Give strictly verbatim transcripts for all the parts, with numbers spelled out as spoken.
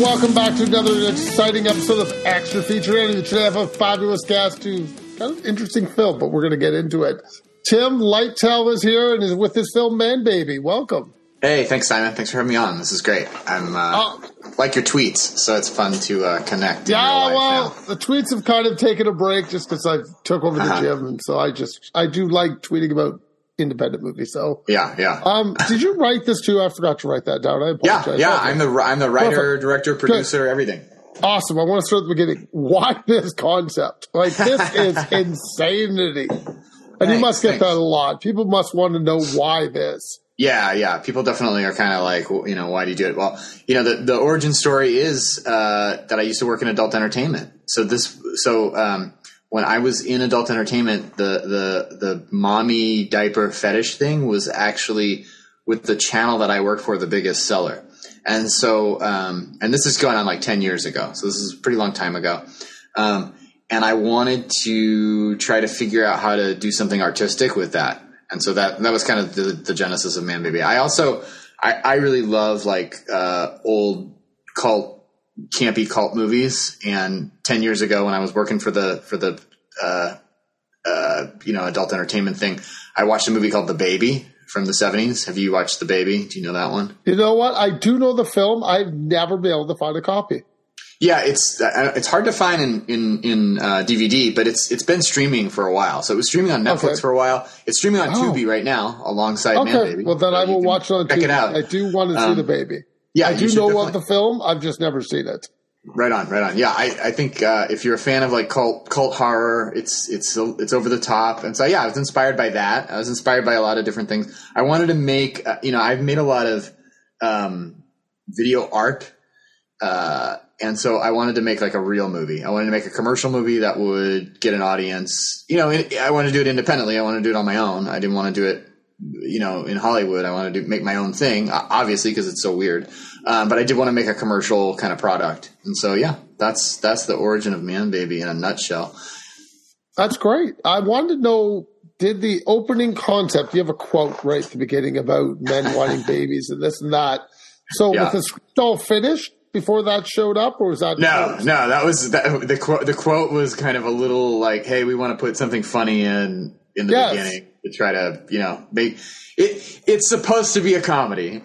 welcome back to another exciting episode of Extra Feature. And today I have a fabulous guest who kind of interesting film, but we're going to get into it. Tim Lightel is here and is with his film Man Baby. Welcome. Hey, thanks, Simon. Thanks for having me on. This is great. I'm uh, uh, like your tweets, so it's fun to uh, connect. Yeah, well, now. The tweets have kind of taken a break just because I took over the uh-huh. gym, and so I just I do like tweeting about independent movies. So yeah, yeah. Um, did you write this too? I forgot to write that down. I apologize. Yeah, yeah. Okay. I'm the I'm the writer, Perfect. director, producer, Good. everything. Awesome. I want to start at the beginning. Why this concept? Like, this is insanity. And thanks, you must get thanks. that a lot. People must want to know why this. Yeah, yeah. People definitely are kind of like, you know, why do you do it? Well, you know, the, the origin story is uh, that I used to work in adult entertainment. So this, so um, when I was in adult entertainment, the the the mommy diaper fetish thing was actually with the channel that I worked for the biggest seller. And so, um, and this is going on like ten years ago. So this is a pretty long time ago. Um, and I wanted to try to figure out how to do something artistic with that. And so that, that was kind of the, the genesis of Man Baby. I also, I, I really love like, uh, old cult, campy cult movies. And ten years ago when I was working for the, for the, uh, uh, you know, adult entertainment thing, I watched a movie called The Baby from the seventies. Have you watched The Baby? Do you know that one? You know what? I do know the film. I've never been able to find a copy. Yeah, it's uh, it's hard to find in in, in uh, D V D, but it's it's been streaming for a while. So it was streaming on Netflix okay. for a while. It's streaming on oh. Tubi right now alongside okay. Man Baby. Well, then so I will watch it on check Tubi. It out. I do want to see um, The Baby. Yeah, I do know definitely. of the film. I've just never seen it. Right on, right on. Yeah, I, I think uh, if you're a fan of like cult cult horror, it's it's it's over the top, and so yeah, I was inspired by that. I was inspired by a lot of different things. I wanted to make, uh, you know, I've made a lot of um, video art, uh, and so I wanted to make like a real movie. I wanted to make a commercial movie that would get an audience. You know, it, I wanted to do it independently. I wanted to do it on my own. I didn't want to do it, you know, in Hollywood. I wanted to make my own thing, obviously, because it's so weird. Um, but I did want to make a commercial kind of product. And so, yeah, that's that's the origin of Man Baby in a nutshell. That's great. I wanted to know, did the opening concept, you have a quote right at the beginning about men wanting babies and this and that. So yeah. was the script all finished before that showed up, or was that? No, first? no, that was that, the quote. The quote was kind of a little like, hey, we want to put something funny in in the yes. beginning to try to, you know, make it. It's supposed to be a comedy.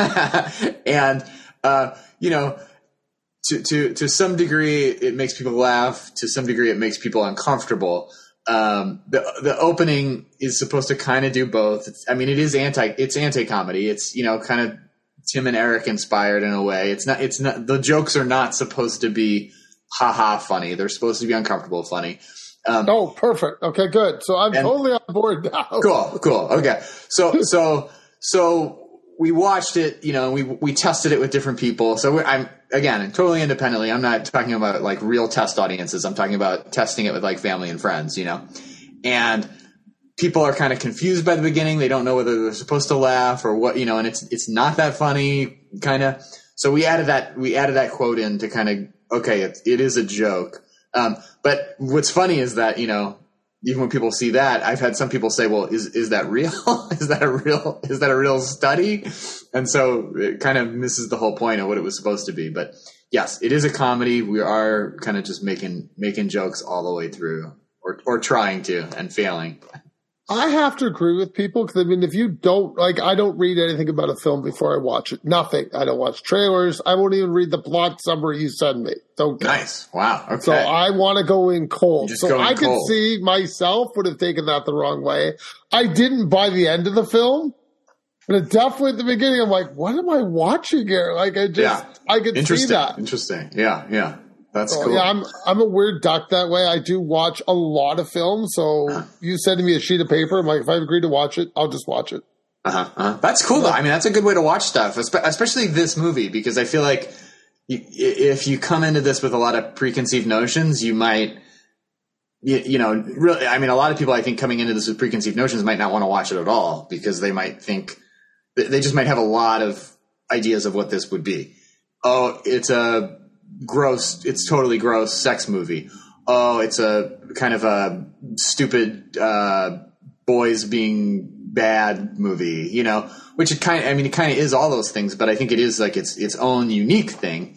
And, uh, you know, to, to, to some degree, it makes people laugh. To some degree, it makes people uncomfortable. Um, the, the opening is supposed to kind of do both. It's, I mean, it is anti, it's anti-comedy. It's, you know, kind of Tim and Eric inspired in a way. It's not, it's not, the jokes are not supposed to be haha funny. They're supposed to be uncomfortable funny. Um, oh, perfect. Okay, good. So I'm and, totally on board now. Cool, cool. Okay. So, so, so we watched it, you know, we, we tested it with different people. So we're, I'm, again, totally independently. I'm not talking about like real test audiences. I'm talking about testing it with like family and friends, you know, and people are kind of confused by the beginning. They don't know whether they're supposed to laugh or what, you know, and it's, it's not that funny kind of. So we added that, we added that quote in to kind of, okay, it, it is a joke. Um, but what's funny is that, you know, even when people see that, I've had some people say, well, is, is that real? is that a real, is that a real study? And so it kind of misses the whole point of what it was supposed to be. But yes, it is a comedy. We are kind of just making, making jokes all the way through, or, or trying to and failing. I have to agree with people because, I mean, if you don't, like, I don't read anything about a film before I watch it. Nothing. I don't watch trailers. I won't even read the plot summary you send me. Don't care. Nice. Wow. Okay. So I want to go in cold. Just so go in I could cold. see myself would have taken that the wrong way. I didn't by the end of the film, but definitely at the beginning, I'm like, what am I watching here? Like, I just, yeah. I could see that. Interesting. Yeah. Yeah. That's so, cool. Yeah, I'm I'm a weird duck that way. I do watch a lot of films. So uh-huh. you send me a sheet of paper. I'm like, if I agree to watch it, I'll just watch it. Uh-huh, uh-huh. That's cool, though. I mean, that's a good way to watch stuff, especially this movie, because I feel like you, if you come into this with a lot of preconceived notions, you might, you, you know, really, I mean, a lot of people, I think, coming into this with preconceived notions might not want to watch it at all because they might think, they just might have a lot of ideas of what this would be. Oh, it's a gross, it's totally gross sex movie. Oh, it's a kind of a stupid uh, boys being bad movie, you know, which it kind of, I mean, it kind of is all those things, but I think it is like its its own unique thing.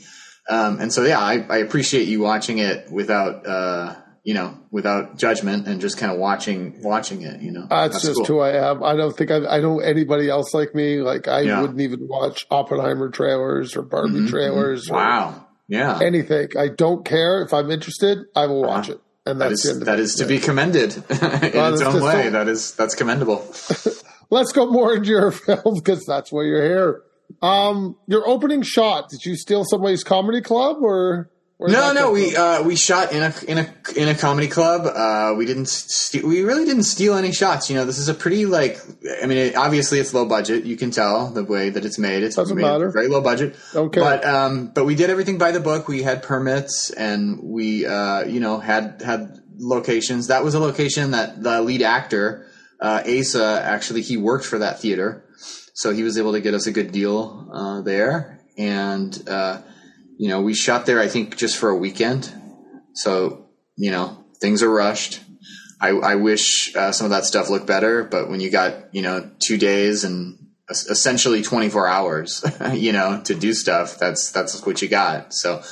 Um, and so, yeah, I, I appreciate you watching it without, uh, you know, without judgment and just kind of watching, watching it, you know. That's, That's just cool. Who I am. I don't think I, I know anybody else like me. Like I yeah. wouldn't even watch Oppenheimer trailers or Barbie mm-hmm. trailers. Wow. Yeah. Anything. I don't care. If I'm interested, I will watch wow. it. And that's that is, the end that is to be commended in well, its own way. So, that is, that's commendable. Let's go more into your film because that's why you're here. Um, your opening shot, did you steal somebody's comedy club or? or no, no, we, uh, we shot in a, in a, in a comedy club. Uh, we didn't, st- we really didn't steal any shots. You know, this is a pretty like, I mean, it, obviously it's low budget. You can tell the way that it's made. It's Doesn't made matter. Very low budget. Okay. But, um, but we did everything by the book. We had permits and we, uh, you know, had, had locations. That was a location that the lead actor, uh, Asa, actually, he worked for that theater. So he was able to get us a good deal, uh, there. And, uh, you know, we shot there, I think, just for a weekend. So, you know, things are rushed. I, I wish uh, some of that stuff looked better, but when you got, you know, two days and essentially twenty-four hours, you know, to do stuff, that's that's what you got. So,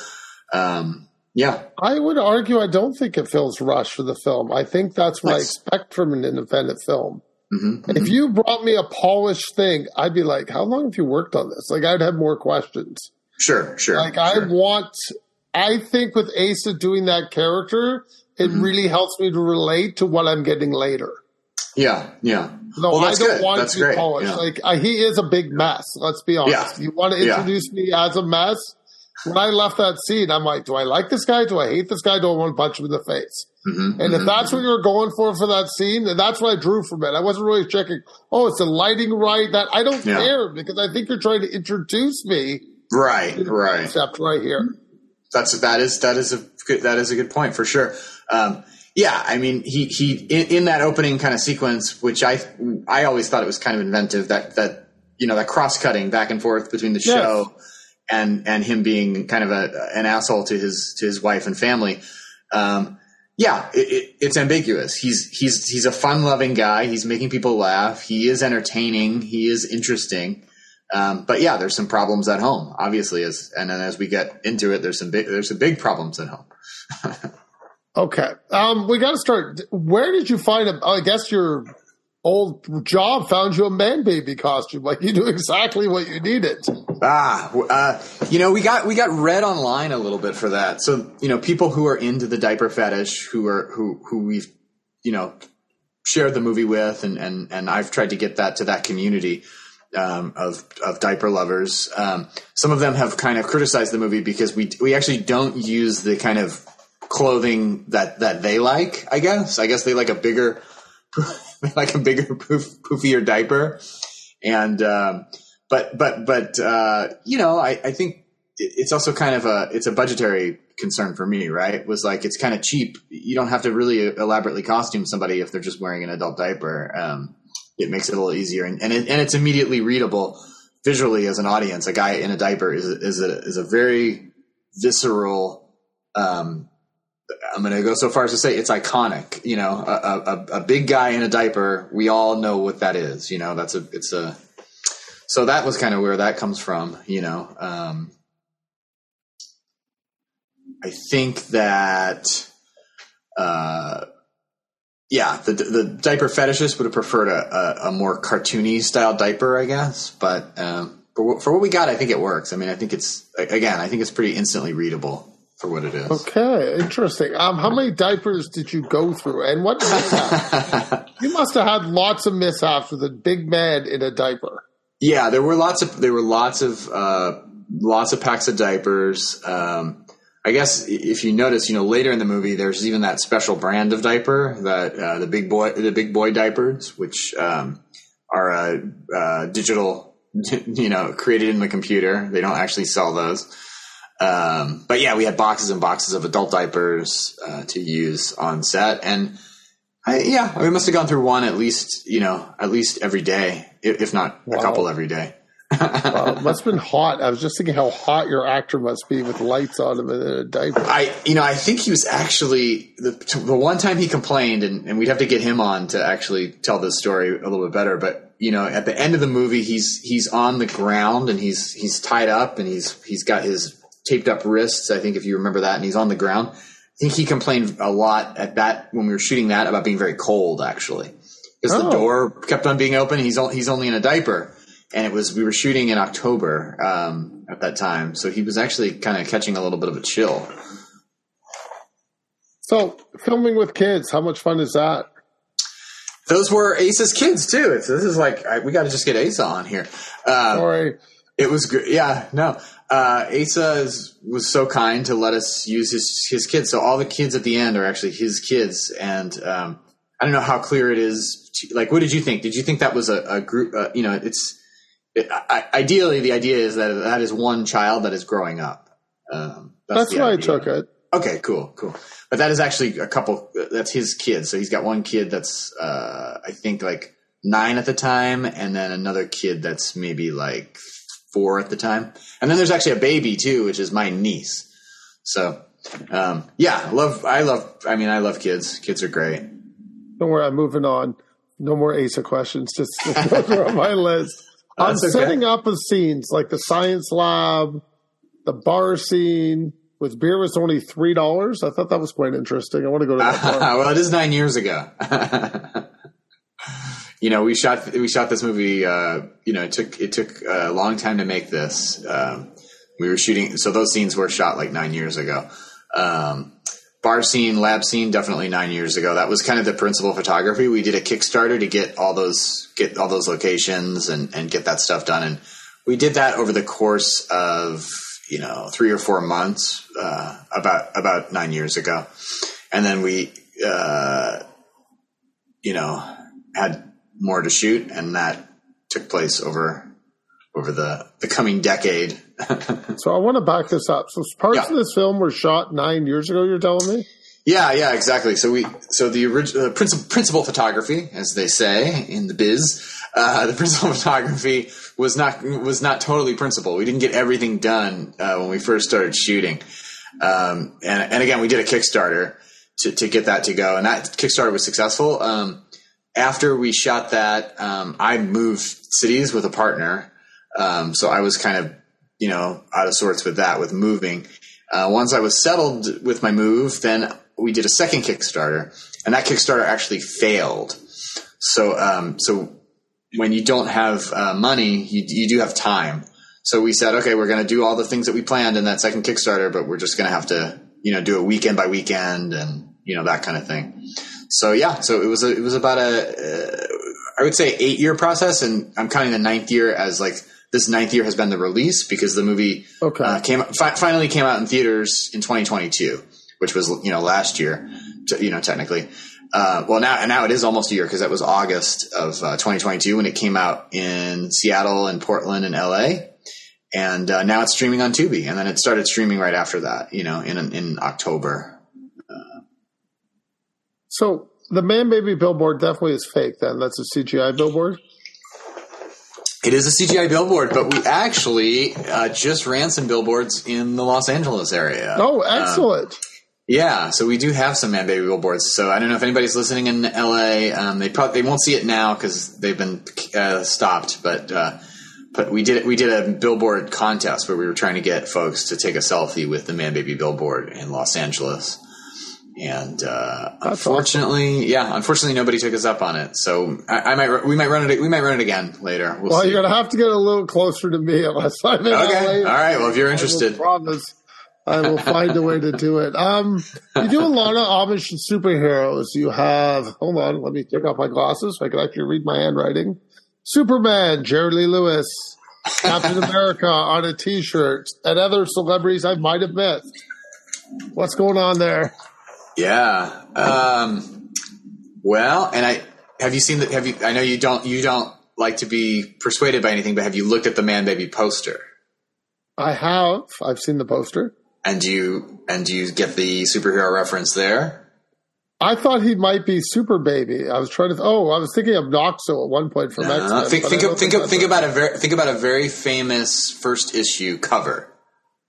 um, yeah. I would argue I don't think it feels rushed for the film. I think that's what nice. I expect from an independent film. Mm-hmm, if mm-hmm. you brought me a polished thing, I'd be like, how long have you worked on this? Like, I'd have more questions. Sure, sure. Like, sure. I want, I think with Asa doing that character, it mm-hmm. really helps me to relate to what I'm getting later. Yeah, yeah. No, well, I don't good. want that's it to be great. polished. Yeah. Like, uh, he is a big mess, let's be honest. Yeah. You want to introduce yeah. me as a mess? When I left that scene, I'm like, do I like this guy? Do I hate this guy? Do I want to punch him in the face? Mm-hmm, and mm-hmm, if that's what you were going for for that scene, and that's what I drew from it. I wasn't really checking, oh, it's the lighting right. That I don't yeah. care because I think you're trying to introduce me. Right, right. Except right here. That's that is that is a good, that is a good point for sure. Um, yeah, I mean, he he in, in that opening kind of sequence, which I I always thought it was kind of inventive. That that you know that cross cutting back and forth between the show. Yes. And, and him being kind of a, an asshole to his, to his wife and family. Um, yeah, it, it, it's ambiguous. He's, he's, he's a fun loving guy. He's making people laugh. He is entertaining. He is interesting. Um, but yeah, there's some problems at home, obviously, as, and then as we get into it, there's some big, there's some big problems at home. Okay. Um, we got to start. Where did you find him? I guess your old job found you a man baby costume. Like you knew exactly what you needed. Ah, uh, you know, we got we got read online a little bit for that. So, you know, people who are into the diaper fetish, who are who who we've, you know, shared the movie with, and and and I've tried to get that to that community um, of of diaper lovers. Um, some of them have kind of criticized the movie because we we actually don't use the kind of clothing that that they like. I guess I guess they like a bigger. like a bigger, poof, poofier diaper. And, um, but, but, but, uh, you know, I, I think it's also kind of a, it's a budgetary concern for me, right? It was like, it's kind of cheap. You don't have to really elaborately costume somebody if they're just wearing an adult diaper. Um, it makes it a little easier and, and, it, and it's immediately readable visually as an audience. A guy in a diaper is, is a, is a very visceral, um, I'm going to go so far as to say it's iconic, you know, a, a, a big guy in a diaper. We all know what that is. You know, that's a, it's a, so that was kind of where that comes from, you know. Um, I think that, uh, yeah, the, the diaper fetishist would have preferred a, a, a more cartoony style diaper, I guess. But, um, for, for what we got, I think it works. I mean, I think it's, again, I think it's pretty instantly readable. For what it is. Okay, interesting. Um, how many diapers did you go through, and what mishaps? You must have had lots of mishaps with a big man in a diaper. Yeah, there were lots of there were lots of uh, lots of packs of diapers. Um, I guess if you notice, you know, later in the movie, there's even that special brand of diaper that uh, the big boy the big boy diapers, which um, are uh, uh, digital, you know, created in the computer. They don't actually sell those. Um, but yeah, we had boxes and boxes of adult diapers, uh, to use on set. And I, yeah, we must have gone through one at least, you know, at least every day, if, if not wow. a couple every day. Wow, it must have been hot. I was just thinking how hot your actor must be with lights on him in a diaper. I, you know, I think he was actually the, the one time he complained, and, and we'd have to get him on to actually tell this story a little bit better. But, you know, at the end of the movie, he's, he's on the ground and he's, he's tied up and he's, he's got his taped up wrists. I think if you remember that, and he's on the ground. I think he complained a lot at that when we were shooting that about being very cold, actually, because oh. the door kept on being open. He's o- he's only in a diaper, and it was we were shooting in October um, at that time, so he was actually kind of catching a little bit of a chill. So filming with kids, how much fun is that? Those were Asa's kids too. It's, this is like I, we got to just get Asa on here. Um, Sorry, it was good. Yeah, no. Uh, Asa is, was so kind to let us use his his kids. So all the kids at the end are actually his kids, and um, I don't know how clear it is. To, like, what did you think? Did you think that was a, a group? Uh, you know, it's it, I, ideally the idea is that that is one child that is growing up. Um, that's that's why idea. I took it. Okay, cool, cool. But that is actually a couple. That's his kids. So he's got one kid that's uh, I think like nine at the time, and then another kid that's maybe like four at the time. And then there's actually a baby too, which is my niece. So, um, yeah, love, I love, I mean, I love kids. Kids are great. Don't worry, I'm moving on. No more Asa questions. Just those are on my list. I'm okay. Setting up the scenes like the science lab, the bar scene with beer was only three dollars. I thought that was quite interesting. I want to go to that bar. Well, it is nine years ago. You know, we shot we shot this movie. Uh, you know, it took it took a long time to make this. Um, we were shooting, so those scenes were shot like nine years ago. Um, bar scene, lab scene, definitely nine years ago. That was kind of the principal photography. We did a Kickstarter to get all those get all those locations and and get that stuff done. And we did that over the course of you know three or four months, uh, about about nine years ago. And then we, uh, you know, had more to shoot, and that took place over over the, the coming decade. So I want to back this up. So parts yeah. of this film were shot nine years ago, you're telling me? Yeah, yeah, exactly. So we so the original uh, principal, principal photography, as they say in the biz, uh, the principal photography was not was not totally principal. We didn't get everything done uh, when we first started shooting. Um, and, and again, we did a Kickstarter to, to get that to go, and that Kickstarter was successful. Um, After we shot that, um, I moved cities with a partner. Um, so I was kind of, you know, out of sorts with that, with moving. Uh, once I was settled with my move, then we did a second Kickstarter, and that Kickstarter actually failed. So, um, so when you don't have uh, money, you, you do have time. So we said, okay, we're going to do all the things that we planned in that second Kickstarter, but we're just going to have to, you know, do it weekend by weekend and, you know, that kind of thing. So yeah, so it was a, it was about a, uh, I would say eight year process, and I'm counting the ninth year as like this ninth year has been the release, because the movie okay. uh, came fi- finally came out in theaters in twenty twenty-two, which was you know last year, to, you know technically. Uh, well now and now it is almost a year, because that was August of uh, twenty twenty-two when it came out in Seattle and Portland and L A, and uh, now it's streaming on Tubi, and then it started streaming right after that, you know, in in October. So the Man Baby billboard definitely is fake then. That's a C G I billboard? It is a C G I billboard, but we actually uh, just ran some billboards in the Los Angeles area. Oh, excellent. Um, yeah, so we do have some Man Baby billboards. So I don't know if anybody's listening in L A. Um, they probably they won't see it now because they've been uh, stopped. But uh, but we did we did a billboard contest where we were trying to get folks to take a selfie with the Man Baby billboard in Los Angeles. And uh, unfortunately, awesome. yeah, unfortunately, nobody took us up on it. So I, I might, we might run it, we might run it again later. We'll, well see. You're gonna have to get a little closer to me unless I'm in okay. L A. All right. Well, if you're interested, I promise I will find a way to do it. Um, you do a lot of homage to superheroes. You have, hold on, let me take off my glasses so I can actually read my handwriting. Superman, Jerry Lee Lewis, Captain America on a T-shirt, and other celebrities I might have missed. What's going on there? Yeah. Um, well, and I have you seen the have you I know you don't you don't like to be persuaded by anything, but have you looked at the Man Baby poster? I have. I've seen the poster. And do you and do you get the superhero reference there? I thought he might be Super Baby. I was trying to oh, I was thinking of Noxo at one point from no, X-Men. Think think, of, think, of, think about a very think about a very famous first issue cover.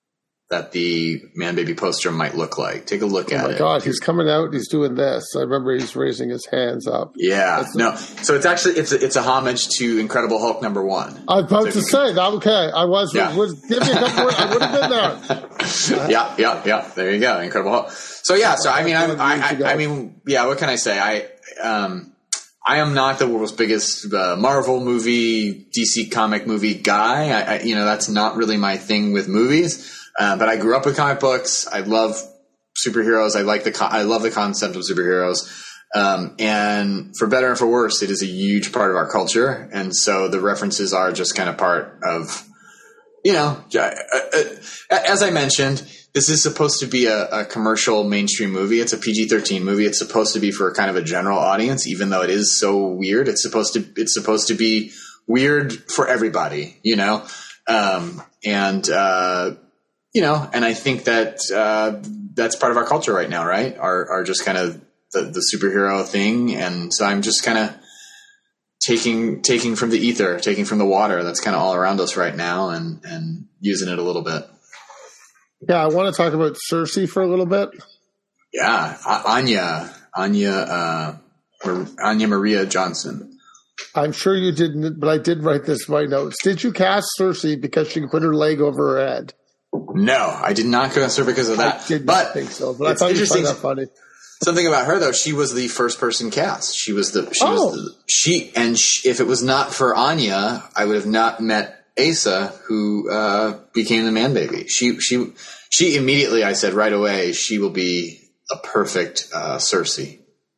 that the Man Baby poster might look like. Take a look oh at it. Oh my God, he's coming out and he's doing this. I remember he's raising his hands up. Yeah, That's no. So it's actually it's a, it's a homage to Incredible Hulk number one. I was about so to say that. Okay, I was. Yeah. was give me a couple words. I would have been there. yeah, yeah, yeah. There you go, Incredible Hulk. So yeah, so I mean, I, I, I, I mean, yeah. What can I say? I um, I am not the world's biggest uh, Marvel movie, D C comic movie guy. I, I, you know, that's not really my thing with movies. Uh, but I grew up with comic books. I love superheroes. I like the con- I love the concept of superheroes. Um, and for better and for worse, it is a huge part of our culture. And so the references are just kind of part of, you know, uh, uh, as I mentioned, this is supposed to be a, a commercial mainstream movie. It's a P G thirteen movie. It's supposed to be for kind of a general audience, even though it is so weird. It's supposed to, it's supposed to be weird for everybody, you know? Um, and, uh, You know, and I think that uh, that's part of our culture right now, right? Are are just kind of the, the superhero thing, and so I'm just kind of taking taking from the ether, taking from the water that's kind of all around us right now, and and using it a little bit. Yeah, I want to talk about Cersei for a little bit. Yeah, Anya, Anya, uh, Anya Maria Johnson. I'm sure you didn't, but I did write this in my notes. Did you cast Cersei because she could put her leg over her head? No, I did not cast her because of that. I did but not think so, but I thought you found that funny. Something about her though, she was the first person cast. She was the she oh. was the, she and she, if it was not for Anya, I would have not met Asa, who uh, became the Man Baby. She she she immediately, I said right away, she will be a perfect uh, Cersei,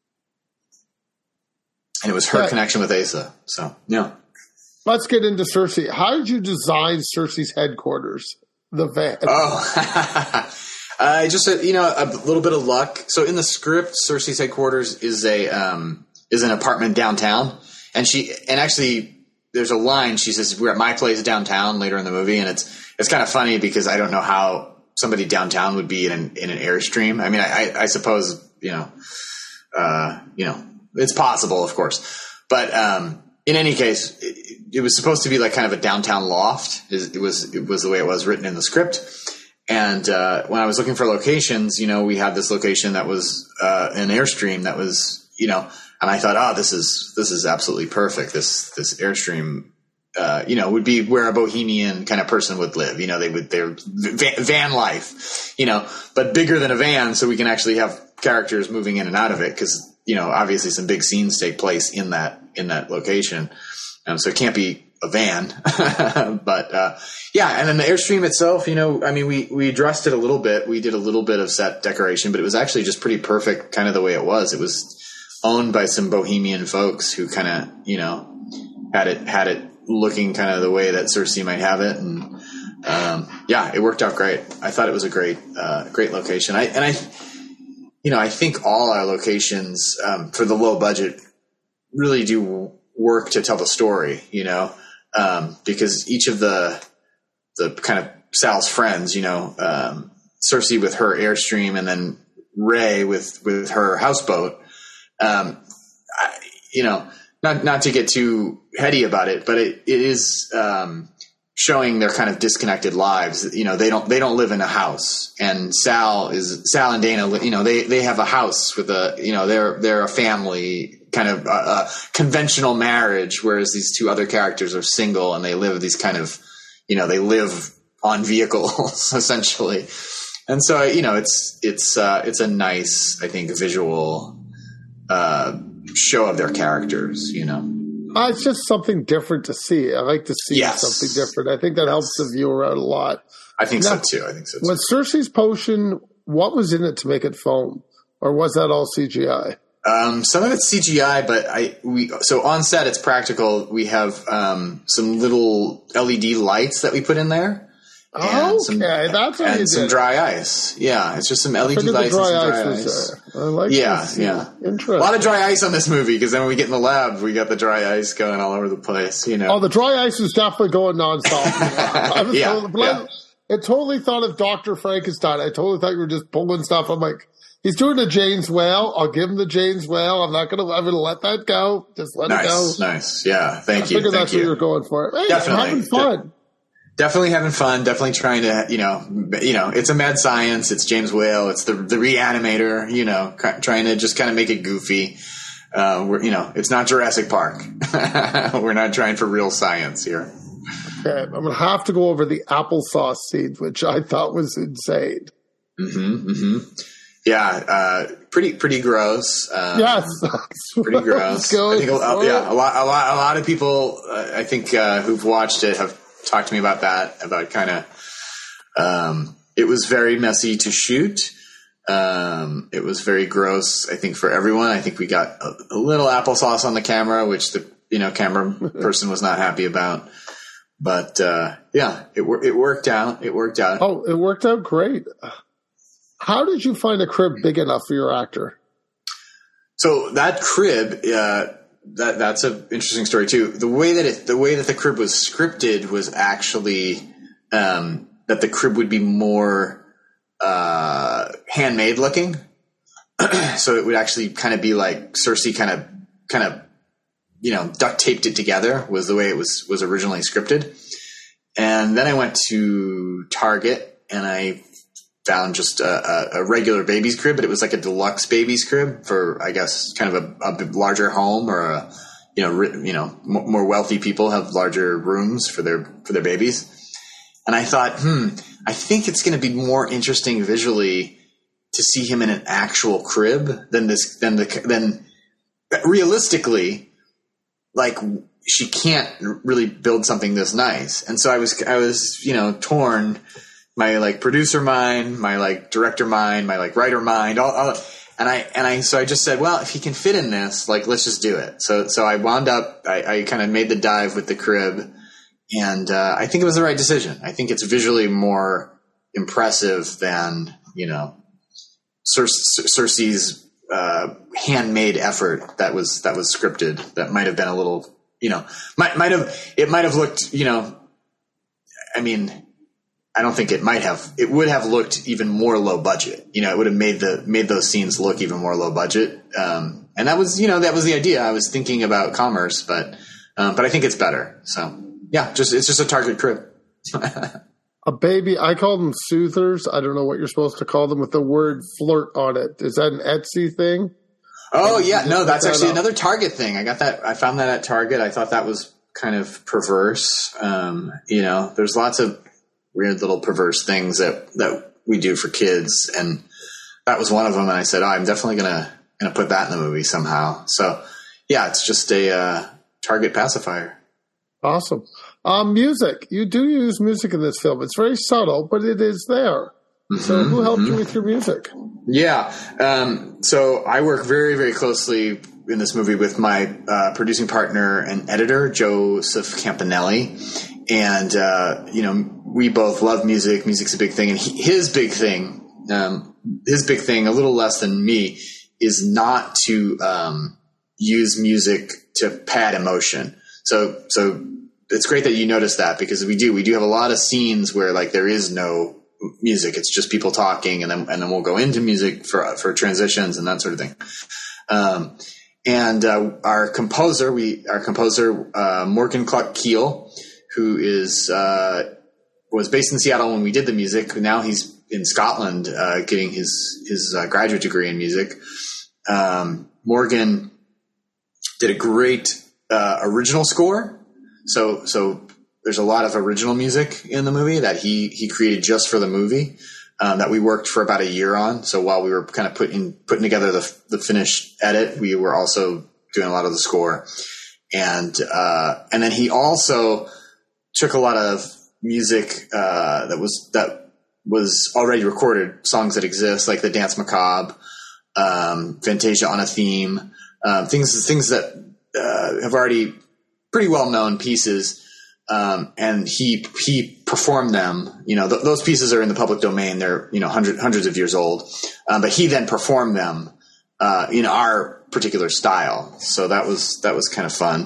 and it was her yeah. connection with Asa. So yeah, let's get into Cersei. How did you design Cersei's headquarters? The van. Oh, uh, just a, you know, a little bit of luck. So in the script, Cersei's headquarters is a um, is an apartment downtown, and she and actually there's a line she says we're at my place downtown later in the movie, and it's it's kind of funny because I don't know how somebody downtown would be in an, in an Airstream. I mean, I, I suppose you know, uh, you know, it's possible, of course, but um, in any case. It, It was supposed to be like kind of a downtown loft. It was it was the way it was written in the script. And uh, when I was looking for locations, you know, we had this location that was uh, an Airstream that was, you know, and I thought, oh, this is this is absolutely perfect. This this Airstream, uh, you know, would be where a bohemian kind of person would live. You know, they would they're van, van life, you know, but bigger than a van, so we can actually have characters moving in and out of it because you know, obviously some big scenes take place in that in that location. Um, so it can't be a van, but, uh, yeah. And then the Airstream itself, you know, I mean, we, we addressed it a little bit. We did a little bit of set decoration, but it was actually just pretty perfect kind of the way it was. It was owned by some bohemian folks who kind of, you know, had it, had it looking kind of the way that Cersei might have it. And, um, yeah, it worked out great. I thought it was a great, uh, great location. I, and I, you know, I think all our locations, um, for the low budget really do work to tell the story, you know, um, because each of the the kind of Sal's friends, you know, um, Cersei with her Airstream and then Rey with, with her houseboat, um, I, you know, not not to get too heady about it, but it, it is um, showing their kind of disconnected lives. You know, they don't they don't live in a house, and Sal is Sal and Dana. You know, they they have a house with a you know they're they're a family. Kind of a, a conventional marriage, whereas these two other characters are single and they live these kind of, you know, they live on vehicles essentially. And so, you know, it's, it's, uh, it's a nice, I think, visual, uh, show of their characters, you know. Uh, it's just something different to see. I like to see yes. something different. I think that helps the viewer out a lot. I think now, so too. I think so too. Was Cersei's potion, what was in it to make it foam? Or was that all C G I? Um, some of it's C G I, but I we so on set it's practical. We have um, some little L E D lights that we put in there. Oh, some, okay, that's what and you some did. dry ice. Yeah, it's just some L E D I lights the dry and some ice dry was ice. There. I like yeah, this. yeah. Interesting. A lot of dry ice on this movie because then when we get in the lab, we got the dry ice going all over the place. You know. Oh, the dry ice was definitely going nonstop. I was yeah, totally, yeah. I, I totally thought of Doctor Frankenstein. I totally thought you were just pulling stuff. I'm like. He's doing the Jane's Whale. I'll give him the Jane's Whale. I'm not gonna. I'm gonna let that go. Just let nice, it go. Nice, nice. Yeah, thank I you. I figured thank that's you. what you were going for. Hey, Definitely, I'm having fun. De- definitely having fun. Definitely trying to, you know, you know, it's a mad science. It's James Whale. It's the the Reanimator. You know, trying to just kind of make it goofy. Uh, we're, you know, it's not Jurassic Park. We're not trying for real science here. Okay, I'm gonna have to go over the applesauce scene, which I thought was insane. Mm-hmm. Mm-hmm. Yeah, uh, pretty pretty gross. Um, yes, pretty gross. I think, uh, yeah, a lot a lot a lot of people uh, I think uh, who've watched it have talked to me about that. About kind of, um, it was very messy to shoot. Um, it was very gross. I think for everyone. I think we got a, a little applesauce on the camera, which the you know camera person was not happy about. But uh, yeah, it it worked out. It worked out. Oh, it worked out great. How did you find a crib big enough for your actor? So that crib, uh, that that's an interesting story too. The way that it, the way that the crib was scripted was actually um, that the crib would be more uh, handmade looking. So it would actually kind of be like Cersei kind of kind of you know duct taped it together was the way it was was originally scripted. And then I went to Target and I found just a, a regular baby's crib, but it was like a deluxe baby's crib for, I guess, kind of a, a larger home or a, you know, you know, more wealthy people have larger rooms for their, for their babies. And I thought, hmm, I think it's going to be more interesting visually to see him in an actual crib than this, than the, than realistically, like she can't really build something this nice. And so I was, I was, you know, torn. My like producer mind, my like director mind, my like writer mind, all, all, and I and I so I just said, well, if he can fit in this, like let's just do it. So so I wound up, I, I kind of made the dive with the crib, and uh, I think it was the right decision. I think it's visually more impressive than you know Cer- Cersei's uh, handmade effort that was that was scripted. That might have been a little, you know, might might have it might have looked, you know, I mean. I don't think it might have. It would have looked even more low budget. You know, it would have made the made those scenes look even more low budget. Um, and that was, you know, that was the idea. I was thinking about commerce, but um, but I think it's better. So yeah, just it's just a Target crib. A baby. I call them soothers. I don't know what you're supposed to call them with the word flirt on it. Is that an Etsy thing? Oh yeah, no, that's actually that another Target thing. I got that. I found that at Target. I thought that was kind of perverse. Um, you know, there's lots of weird little perverse things that, that we do for kids. And that was one of them. And I said, oh, I'm definitely going to, going to put that in the movie somehow. So yeah, it's just a, uh, Target pacifier. Awesome. Um, music. You do use music in this film. It's very subtle, but it is there. Mm-hmm, so who helped mm-hmm. you with your music? Yeah. Um, so I work very, very closely in this movie with my, uh, producing partner and editor, Joseph Campanelli. And, uh, you know, we both love music. Music's a big thing. And he, his big thing, um, his big thing, a little less than me, is not to um, use music to pad emotion. So, so it's great that you noticed that because we do. We do have a lot of scenes where like there is no music. It's just people talking, and then and then we'll go into music for for transitions and that sort of thing. Um, and uh, our composer, we our composer uh, Morgan Clark Keel, who is uh, was based in Seattle when we did the music. Now he's in Scotland uh, getting his his uh, graduate degree in music. Um, Morgan did a great uh, original score. So so there's a lot of original music in the movie that he he created just for the movie um, that we worked for about a year on. So while we were kind of putting putting together the the finished edit, we were also doing a lot of the score. And uh, and then he also took a lot of music uh, that was that was already recorded, songs that exist, like the Dance Macabre, um, Fantasia on a Theme, uh, things things that uh, have already pretty well known pieces, um, and he he performed them. You know, th- those pieces are in the public domain; they're you know hundred, hundreds of years old, um, but he then performed them uh, in our particular style. So that was that was kind of fun.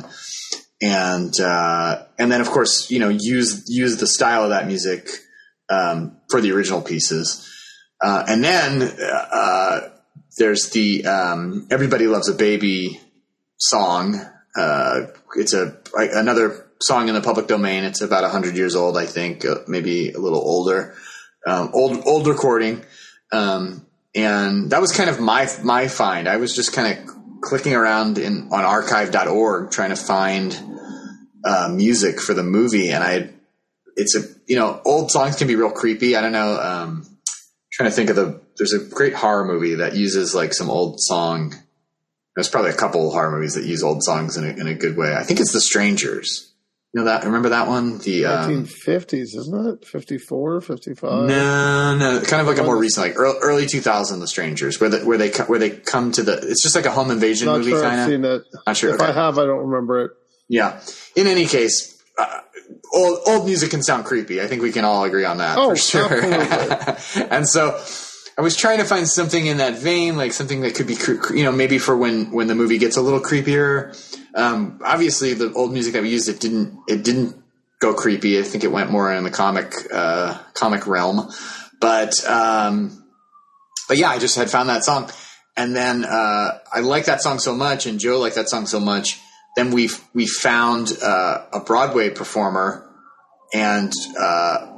And, uh, and then of course, you know, use, use the style of that music, um, for the original pieces. Uh, and then, uh, there's the, um, Everybody Loves a Baby song. Uh, it's a, another song in the public domain. It's about a hundred years old, I think, uh, maybe a little older, um, old, old recording. Um, and that was kind of my, my find. I was just kind of clicking around in on archive dot org trying to find, uh, music for the movie. And I, it's a, you know, old songs can be real creepy. I don't know. Um, trying to think of the, there's a great horror movie that uses like some old song. There's probably a couple horror movies that use old songs in a, in a good way. I think it's The Strangers. You know that? Remember that one? The um, nineteen fifties, isn't it? fifty-four, fifty-five No, no, kind of like a more recent, like early, early two thousand, The Strangers, where the, where they where they come to the. It's just like a home invasion Not movie, sure kind of. I've seen it. Not sure. If Okay. I have, I don't remember it. Yeah. In any case, uh, old old music can sound creepy. I think we can all agree on that. Oh, for sure. absolutely. And so. I was trying to find something in that vein, like something that could be, you know, maybe for when, when the movie gets a little creepier. Um, obviously the old music that we used, it didn't, it didn't go creepy. I think it went more in the comic, uh, comic realm, but, um, but yeah, I just had found that song. And then, uh, I liked that song so much and Joe liked that song so much. Then we, we found, uh, a Broadway performer and, uh,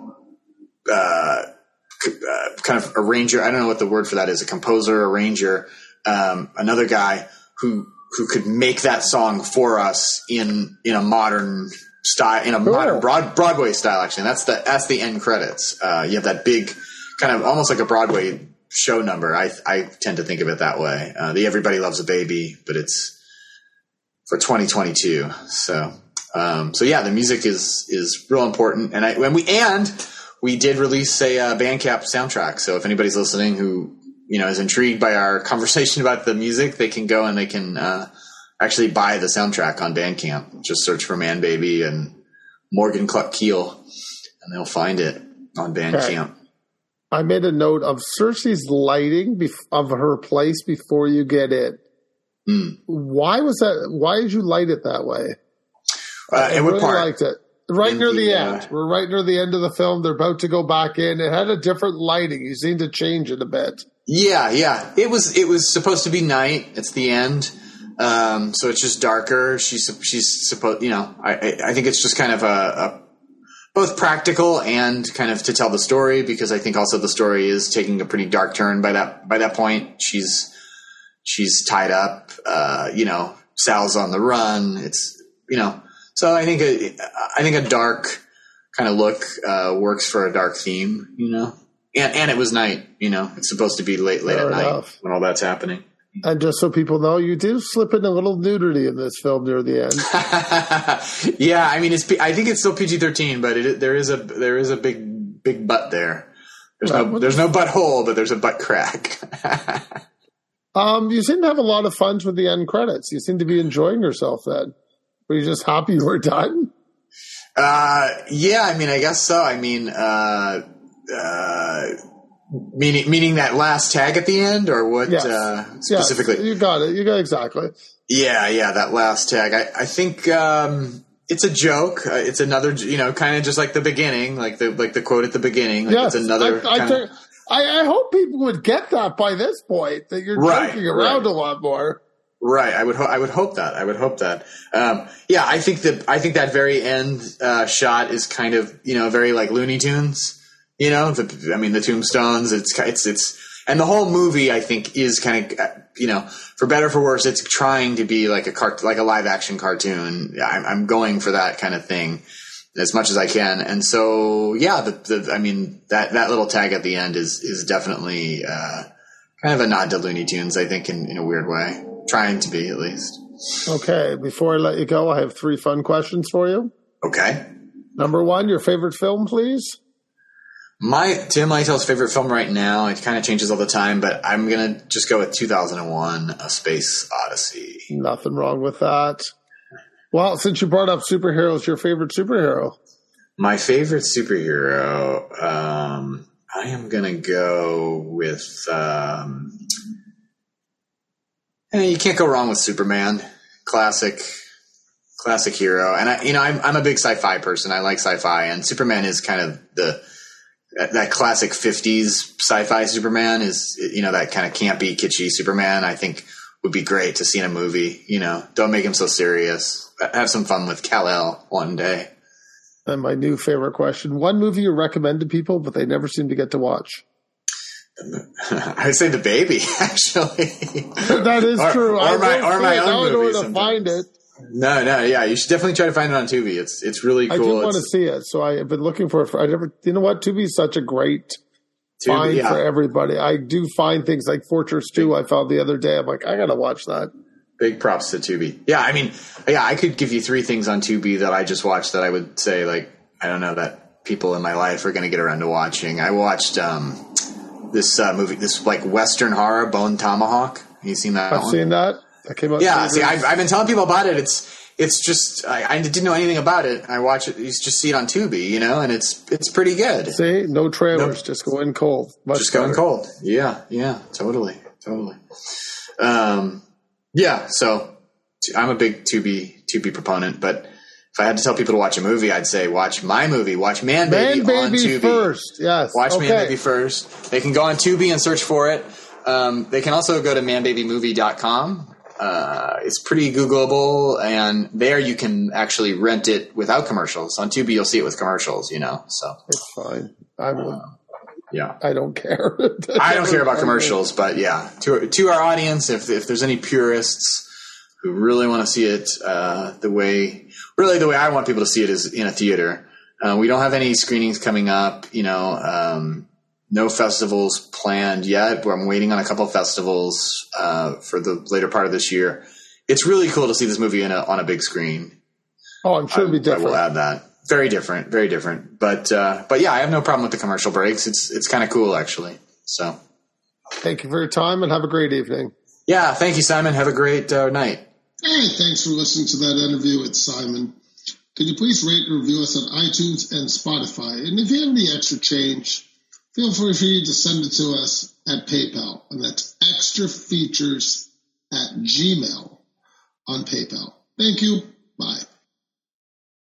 uh, Uh, kind of arranger. I don't know what the word for that is. A composer, arranger, um, another guy who who could make that song for us in in a modern style, in a Cool. modern broad, Broadway style. Actually, and that's the that's the end credits. Uh, you have that big, kind of almost like a Broadway show number. I I tend to think of it that way. Uh, the Everybody Loves a Baby, but it's for twenty twenty-two. So um, so yeah, the music is is real important, and I when we and. We did release a uh, Bandcamp soundtrack, so if anybody's listening who you know is intrigued by our conversation about the music, they can go and they can uh, actually buy the soundtrack on Bandcamp. Just search for Man Baby and Morgan Cluck Keel, and they'll find it on Bandcamp. Okay. I made a note of Cersei's lighting bef- of her place before you get in. Mm. Why was that? Why did you light it that way? Uh, I and what really part? liked it. Right In near the, the, end. uh, We're right near the end of the film. They're about to go back in. It had a different lighting. You seem to change it a bit. Yeah, yeah. It was it was supposed to be night. It's the end, um, so it's just darker. She's she's supposed. You know, I I think it's just kind of a, a both practical and kind of to tell the story, because I think also the story is taking a pretty dark turn by that by that point. She's she's tied up. Uh, you know, Sal's on the run. It's you know. So I think a, I think a dark kind of look uh, works for a dark theme, you know. And and it was night, you know. It's supposed to be late late Fair at night enough. when all that's happening. And just so people know, you do slip in a little nudity in this film near the end. Yeah, I mean, it's I think it's still P G thirteen, but it, there is a there is a big big butt there. There's Well, no there's no butthole, but there's a butt crack. um, you seem to have a lot of fun with the end credits. You seem to be enjoying yourself then. Were you just happy you were done? Uh, yeah, I mean, I guess so. I mean, uh, uh, meaning meaning that last tag at the end, or what Yes. uh, specifically? Yes, you got it. You got exactly. Yeah, yeah, that last tag. I, I think um, it's a joke. Uh, it's another, you know, kind of just like the beginning, like the like the quote at the beginning. Like Yes, it's another. I, I, kinda, think- I, I hope people would get that by this point, that you're Right, joking around right. a lot more. Right. I would. Ho- I would hope that. I would hope that. Um, yeah. I think that. I think that very end uh, shot is kind of, you know, very like Looney Tunes. You know, the, I mean, the tombstones. It's it's it's and the whole movie, I think, is kind of, you know, for better or for worse, it's trying to be like a cart like a live action cartoon. I'm, I'm going for that kind of thing as much as I can. And so, yeah, the, the I mean, that that little tag at the end is is definitely uh, kind of a nod to Looney Tunes. I think in, in a weird way. Trying to be, at least. Okay, before I let you go, I have three fun questions for you. Okay. Number one, your favorite film, please? My Tim Lytell's favorite film right now, it kind of changes all the time, but I'm going to just go with two thousand one, A Space Odyssey. Nothing wrong with that. Well, since you brought up superheroes, your favorite superhero? My favorite superhero, um, I am going to go with... Um, I mean, you can't go wrong with Superman. Classic, classic hero. And I, you know, I'm, I'm a big sci-fi person. I like sci-fi, and Superman is kind of the, that, that classic fifties sci-fi Superman is, you know, that kind of campy, kitschy Superman, I think would be great to see in a movie. You know, don't make him so serious. have some fun with Kal-El one day. And my new favorite question: one movie you recommend to people, but they never seem to get to watch. I'd say The Baby, actually. That is or, true. Or I my, or my own now movie. I know where to sometimes. find it. No, no, yeah, you should definitely try to find it on Tubi. It's it's really cool. I do it's, want to see it, so I've been looking for it. For, I never, you know what? Tubi is such a great Tubi, find yeah. for everybody. I do find things like Fortress two. I found the other day. I'm like, I gotta watch that. Big props to Tubi. Yeah, I mean, yeah, I could give you three things on Tubi that I just watched that I would say, like, I don't know, that people in my life are going to get around to watching. I watched um, this uh, movie, this like Western horror, Bone Tomahawk. Have you seen that? I've one? seen that. That came out. Yeah, see, I've, I've been telling people about it. It's it's just I, I didn't know anything about it. I watch it. You just see it on Tubi, you know, and it's it's pretty good. See, no trailers, Nope. just go in cold. Much Just going better. cold. Yeah, yeah, totally, totally. Um, yeah, so I'm a big Tubi Tubi proponent, but if I had to tell people to watch a movie, I'd say watch my movie. Watch Man Baby, Man on Baby Tubi. first. Yes. Watch okay. Man Baby first. They can go on Tubi and search for it. Um, they can also go to man baby movie dot com. Uh, it's pretty Googleable, and there you can actually rent it without commercials. On Tubi, you'll see it with commercials, you know. So It's fine. I will. uh, yeah. I don't care. I don't care about commercials, but yeah, to to our audience, if if there's any purists who really want to see it uh, the way, really the way I want people to see it is in a theater. Uh, we don't have any screenings coming up, you know. Um, no festivals planned yet, but I'm waiting on a couple of festivals uh, for the later part of this year. It's really cool to see this movie in a, on a big screen. Oh, I'm sure I, it'll be different. I will add that. Very different, very different. But uh, but yeah, I have no problem with the commercial breaks. It's it's kind of cool actually. So Thank you for your time and have a great evening. yeah, thank you, Simon. Have a great uh, night. Hey, thanks for listening to that interview with Simon. Could you please rate and review us on iTunes and Spotify? And if you have any extra change, feel free to send it to us at PayPal. And that's extra features at Gmail on PayPal. Thank you.